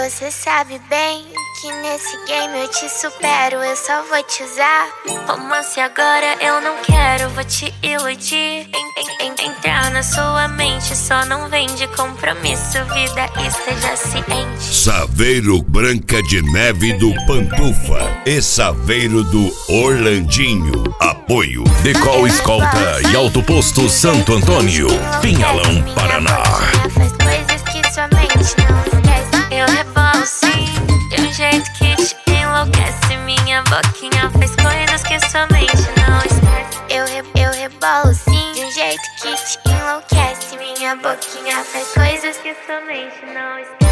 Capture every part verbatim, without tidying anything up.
Você sabe bem que nesse game eu te supero, eu só vou te usar. Romance agora eu não quero, vou te iludir. En en en entrar na sua mente, só não vem de compromisso, vida, esteja ciente. Saveiro Branca de Neve do Pantufa e Saveiro do Orlandinho. Apoio Decol Escolta e Autoposto Santo Antônio, Pinhalão, Paraná. Faz coisas que sua mente não esquece. Eu rebolo sim, de um jeito que te enlouquece. Minha boquinha faz coisas que sua mente não esquece. Eu, re eu rebolo sim, de um jeito que te enlouquece. Minha boquinha faz coisas que sua mente não esquece.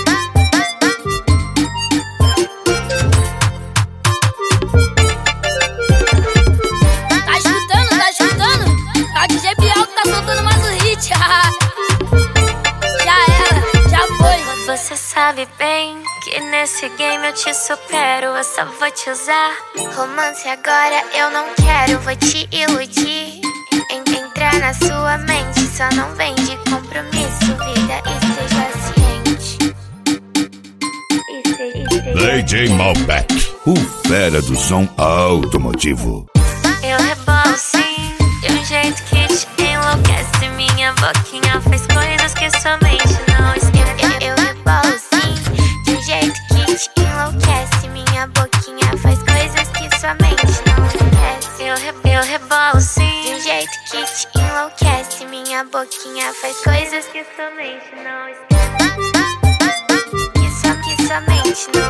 Tá escutando, tá escutando? A D J Bial que tá soltando mais um hit. Já era, já foi. Você sabe bem que nesse game eu te supero, eu só vou te usar. Romance agora eu não quero, vou te iludir. En entrar na sua mente, só não vem de compromisso, vida, esteja ciente. Esteja, esteja D J Malbec, o fera do som automotivo. Eu rebolo sim, de um jeito que te enlouquece. Minha boquinha faz coisas que sua mente não esquece. Eu, eu, eu rebolo sim, de um jeito que te enlouquece. Minha boquinha faz coisas que sua mente não esquece. Eu, re, eu rebolo sim, de um jeito que te enlouquece. Minha boquinha faz coisas que sua mente não esquece. Que sua, que sua mente não